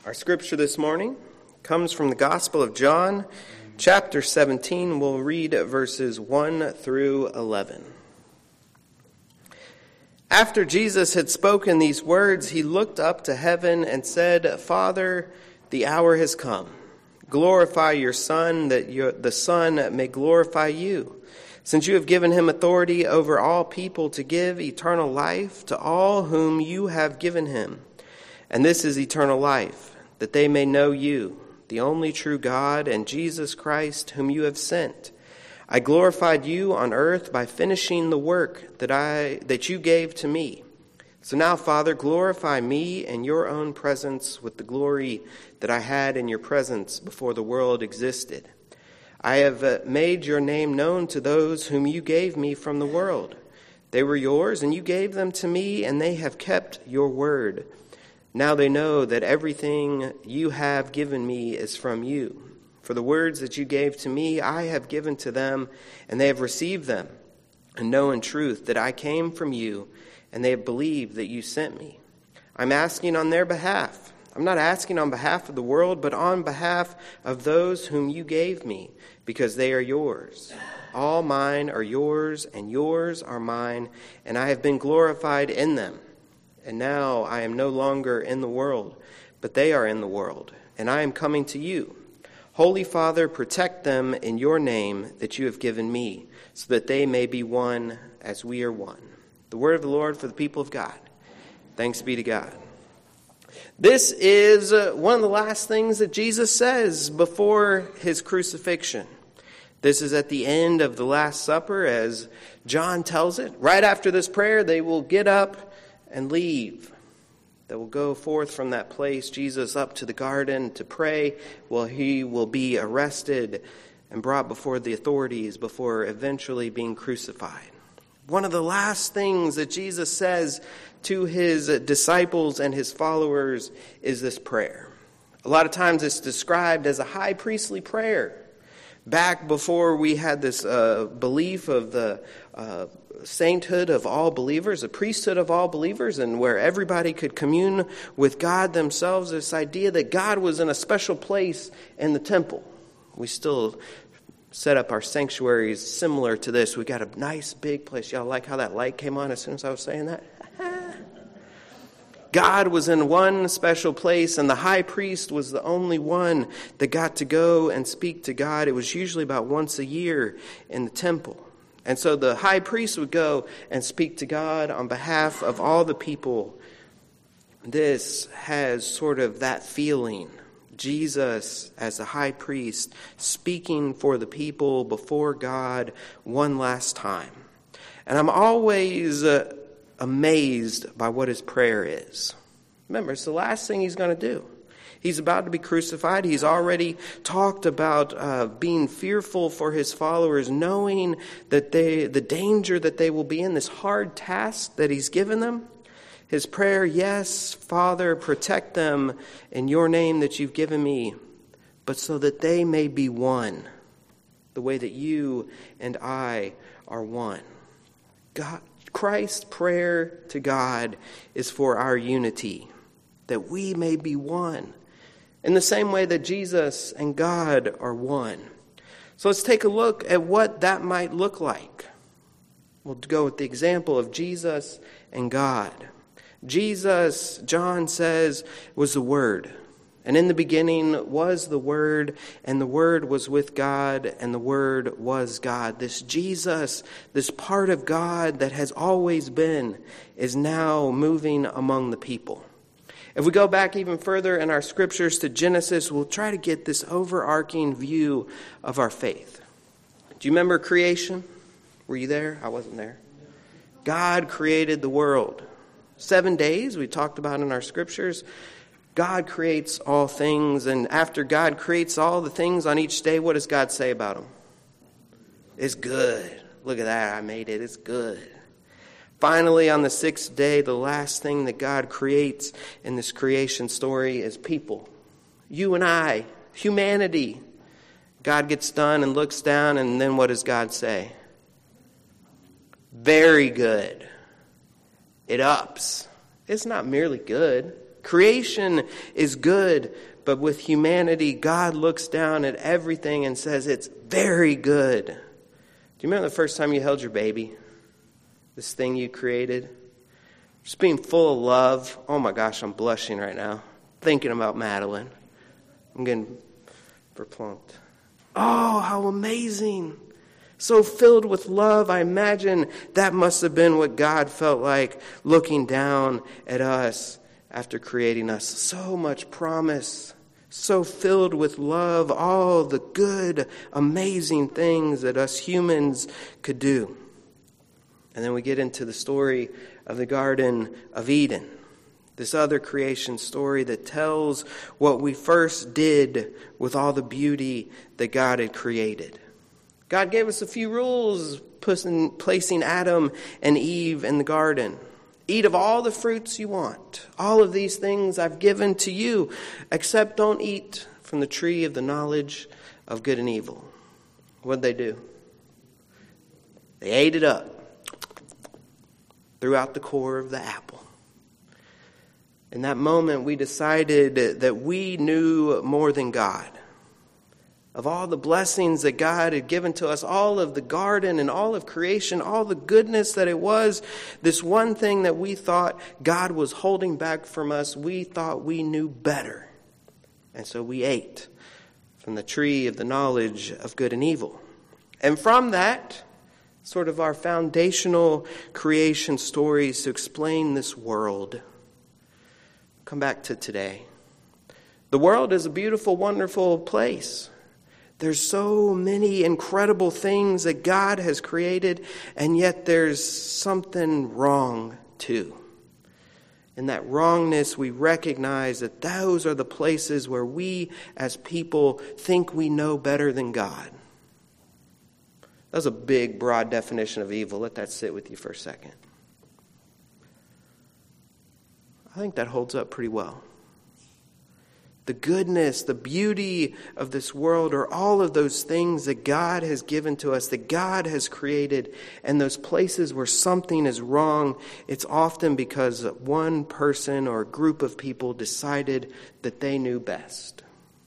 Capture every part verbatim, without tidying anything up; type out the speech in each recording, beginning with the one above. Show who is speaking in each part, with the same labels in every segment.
Speaker 1: Our scripture this morning comes from the Gospel of John, chapter seventeen. We'll read verses one through eleven. After Jesus had spoken these words, he looked up to heaven and said, "Father, the hour has come. Glorify your Son, that your, the Son may glorify you, since you have given him authority over all people to give eternal life to all whom you have given him. And this is eternal life, that they may know you, the only true God, and Jesus Christ, whom you have sent. I glorified you on earth by finishing the work that I that you gave to me. So now, Father, glorify me in your own presence with the glory that I had in your presence before the world existed. I have made your name known to those whom you gave me from the world. They were yours, and you gave them to me, and they have kept your word. Now they know that everything you have given me is from you. For the words that you gave to me, I have given to them, and they have received them, and know in truth that I came from you, and they have believed that you sent me. I'm asking on their behalf. I'm not asking on behalf of the world, but on behalf of those whom you gave me, because they are yours. All mine are yours, and yours are mine, and I have been glorified in them. And now I am no longer in the world, but they are in the world, and I am coming to you. Holy Father, protect them in your name that you have given me, so that they may be one as we are one." The word of the Lord for the people of God. Thanks be to God. This is one of the last things that Jesus says before his crucifixion. This is at the end of the Last Supper, as John tells it. Right after this prayer, they will get up and leave. They will go forth from that place, Jesus up to the garden to pray, while he will be arrested and brought before the authorities before eventually being crucified. One of the last things that Jesus says to his disciples and his followers is this prayer. A lot of times it's described as a high priestly prayer. Back before we had this uh, belief of the uh, sainthood of all believers, a priesthood of all believers, and where everybody could commune with God themselves, this idea that God was in a special place in the temple. We still set up our sanctuaries similar to this. We got a nice big place. Y'all like how that light came on as soon as I was saying that? God was in one special place, and the high priest was the only one that got to go and speak to God. It was usually about once a year in the temple. And so the high priest would go and speak to God on behalf of all the people. This has sort of that feeling. Jesus, as the high priest, speaking for the people before God one last time. And I'm always uh, amazed by what his prayer is. Remember, it's the last thing he's going to do. He's about to be crucified. He's already talked about uh, being fearful for his followers, knowing that they, the danger that they will be in, this hard task that he's given them. His prayer, yes, Father, protect them in your name that you've given me, but so that they may be one, the way that you and I are one. God, Christ's prayer to God is for our unity, that we may be one, in the same way that Jesus and God are one. So let's take a look at what that might look like. We'll go with the example of Jesus and God. Jesus, John says, was the Word. And in the beginning was the Word, and the Word was with God, and the Word was God. This Jesus, this part of God that has always been, is now moving among the people. If we go back even further in our scriptures to Genesis, we'll try to get this overarching view of our faith. Do you remember creation? Were you there? I wasn't there. God created the world. Seven days, we talked about in our scriptures. God creates all things, and after God creates all the things on each day, what does God say about them? It's good. Look at that, I made it. It's good. Finally, on the sixth day, the last thing that God creates in this creation story is people. You and I, humanity. God gets done and looks down, and then what does God say? Very good. It ups. It's not merely good. Creation is good, but with humanity, God looks down at everything and says it's very good. Do you remember the first time you held your baby? This thing you created? Just being full of love. Oh my gosh, I'm blushing right now. Thinking about Madeline. I'm getting verplumped. Oh, how amazing. So filled with love, I imagine that must have been what God felt like looking down at us after creating us. So much promise, so filled with love, all the good, amazing things that us humans could do. And then we get into the story of the Garden of Eden, this other creation story that tells what we first did with all the beauty that God had created. God gave us a few rules, placing Adam and Eve in the garden. Eat of all the fruits you want. All of these things I've given to you, except don't eat from the tree of the knowledge of good and evil. What'd they do? They ate it up. Threw out the core of the apple. In that moment, we decided that we knew more than God. Of all the blessings that God had given to us, all of the garden and all of creation, all the goodness that it was, this one thing that we thought God was holding back from us, we thought we knew better. And so we ate from the tree of the knowledge of good and evil. And from that, sort of our foundational creation stories to explain this world. Come back to today. The world is a beautiful, wonderful place. There's so many incredible things that God has created, and yet there's something wrong too. In that wrongness, we recognize that those are the places where we as people think we know better than God. That's a big, broad definition of evil. Let that sit with you for a second. I think that holds up pretty well. The goodness, the beauty of this world are all of those things that God has given to us, that God has created. And those places where something is wrong, it's often because one person or a group of people decided that they knew best.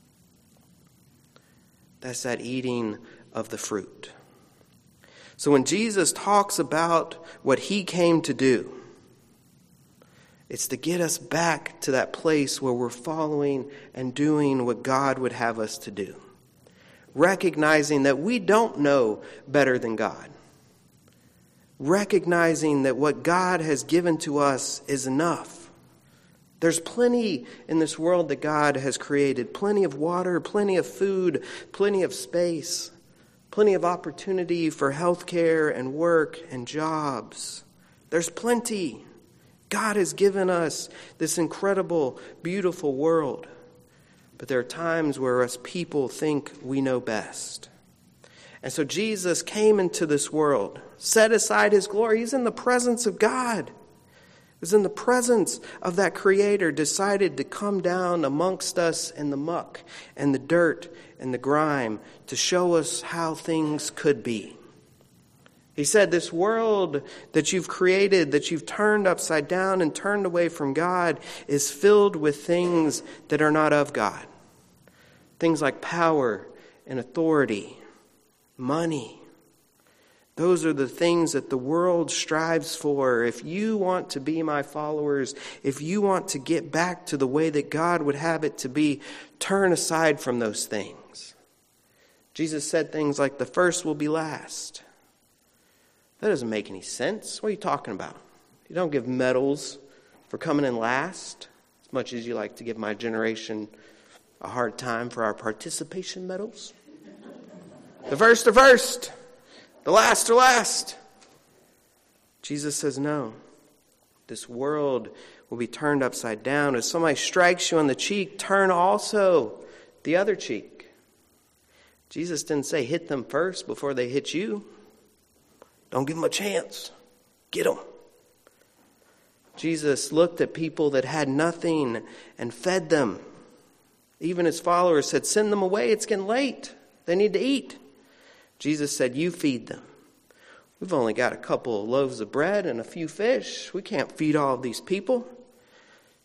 Speaker 1: That's that eating of the fruit. So when Jesus talks about what he came to do, it's to get us back to that place where we're following and doing what God would have us to do. Recognizing that we don't know better than God. Recognizing that what God has given to us is enough. There's plenty in this world that God has created. Plenty of water, plenty of food, plenty of space. Plenty of opportunity for health care and work and jobs. There's plenty. God has given us this incredible, beautiful world. But there are times where us people think we know best. And so Jesus came into this world, set aside his glory. He's in the presence of God. He was in the presence of that Creator, decided to come down amongst us in the muck and the dirt and the grime to show us how things could be. He said, this world that you've created, that you've turned upside down and turned away from God, is filled with things that are not of God. Things like power and authority, money. Those are the things that the world strives for. If you want to be my followers, if you want to get back to the way that God would have it to be, turn aside from those things. Jesus said things like, the first will be last. That doesn't make any sense. What are you talking about? You don't give medals for coming in last, as much as you like to give my generation a hard time for our participation medals. The first are first. The last are last. Jesus says no. This world will be turned upside down. If somebody strikes you on the cheek, turn also the other cheek. Jesus didn't say hit them first before they hit you. Don't give them a chance. Get them. Jesus looked at people that had nothing and fed them. Even his followers said, send them away. It's getting late. They need to eat. Jesus said, you feed them. We've only got a couple of loaves of bread and a few fish. We can't feed all of these people.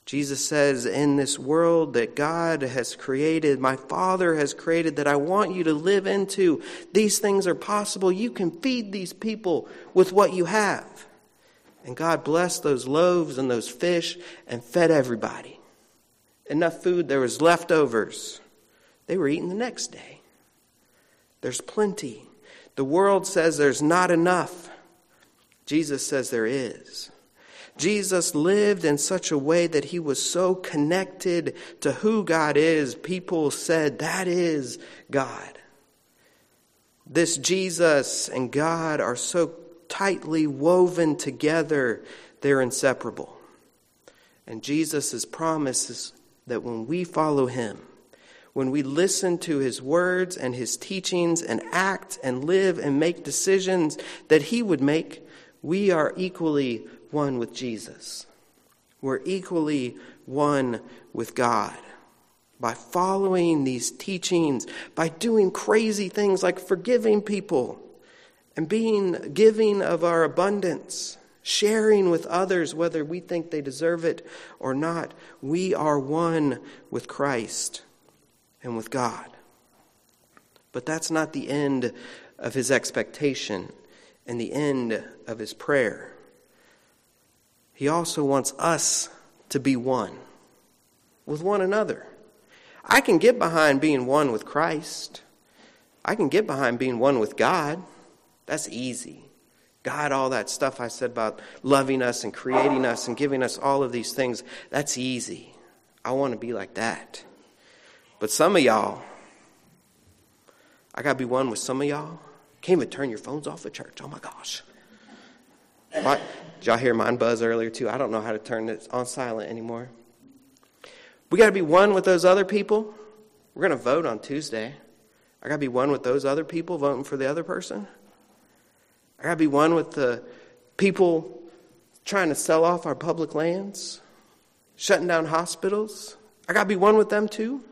Speaker 1: Jesus says, in this world that God has created, my Father has created, that I want you to live into, these things are possible. You can feed these people with what you have. And God blessed those loaves and those fish and fed everybody. Enough food, there was leftovers. They were eating the next day. There's plenty. The world says there's not enough. Jesus says there is. Jesus lived in such a way that he was so connected to who God is. People said, that is God. This Jesus and God are so tightly woven together, they're inseparable. And Jesus' promise is that when we follow him, when we listen to his words and his teachings and act and live and make decisions that he would make, we are equally one with Jesus. We're equally one with God. By following these teachings, by doing crazy things like forgiving people and being giving of our abundance, sharing with others whether we think they deserve it or not, we are one with Christ and with God. But that's not the end of his expectation and the end of his prayer. He also wants us to be one with one another. I can get behind being one with Christ. I can get behind being one with God. That's easy. God, all that stuff I said about loving us and creating us and giving us all of these things, that's easy. I want to be like that. But some of y'all, I got to be one with some of y'all. Can't even turn your phones off at church. Oh my gosh. What? Did y'all hear mine buzz earlier too? I don't know how to turn it on silent anymore. We got to be one with those other people. We're going to vote on Tuesday. I got to be one with those other people voting for the other person. I got to be one with the people trying to sell off our public lands, shutting down hospitals. I got to be one with them too.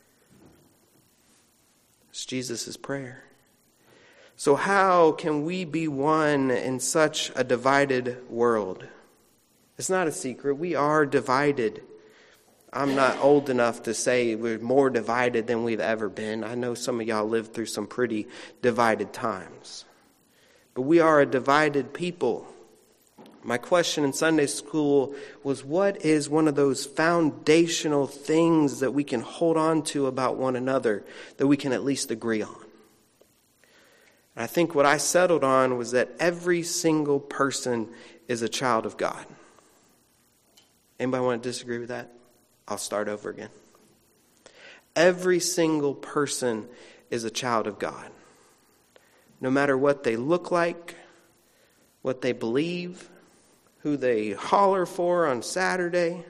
Speaker 1: It's Jesus' prayer. So how can we be one in such a divided world? It's not a secret. We are divided. I'm not old enough to say we're more divided than we've ever been. I know some of y'all lived through some pretty divided times. But we are a divided people. My question in Sunday school was, what is one of those foundational things that we can hold on to about one another that we can at least agree on? And I think what I settled on was that every single person is a child of God. Anybody want to disagree with that? I'll start over again. Every single person is a child of God. No matter what they look like, what they believe, who they holler for on Saturday,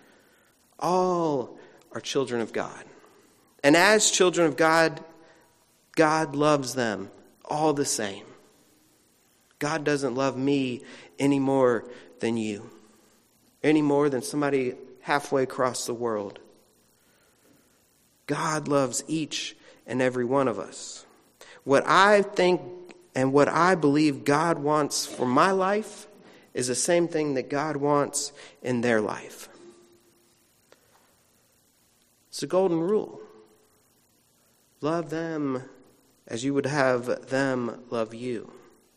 Speaker 1: all are children of God. And as children of God, God loves them all the same. God doesn't love me any more than you, any more than somebody halfway across the world. God loves each and every one of us. What I think and what I believe God wants for my life is the same thing that God wants in their life. It's a golden rule. Love them as you would have them love you.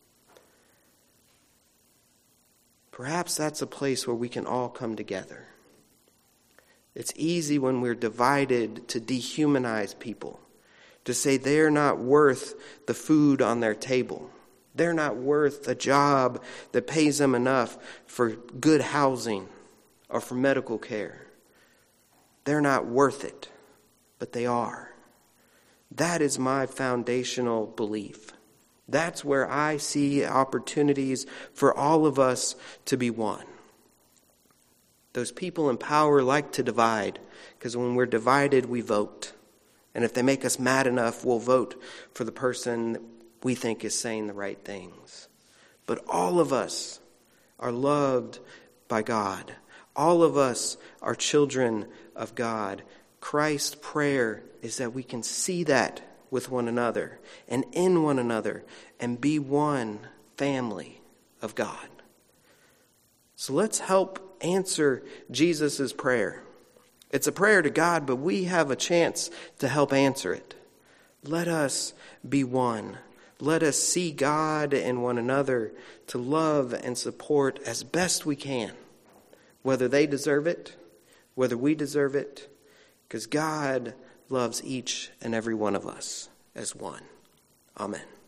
Speaker 1: Perhaps that's a place where we can all come together. It's easy when we're divided to dehumanize people, to say they're not worth the food on their table. They're not worth a job that pays them enough for good housing or for medical care. They're not worth it, but they are. That is my foundational belief. That's where I see opportunities for all of us to be one. Those people in power like to divide, because when we're divided, we vote. And if they make us mad enough, we'll vote for the person that we think is saying the right things. But all of us are loved by God. All of us are children of God. Christ's prayer is that we can see that with one another and in one another and be one family of God. So let's help answer Jesus' prayer. It's a prayer to God, but we have a chance to help answer it. Let us be one. Let us see God in one another to love and support as best we can, whether they deserve it, whether we deserve it, because God loves each and every one of us as one. Amen.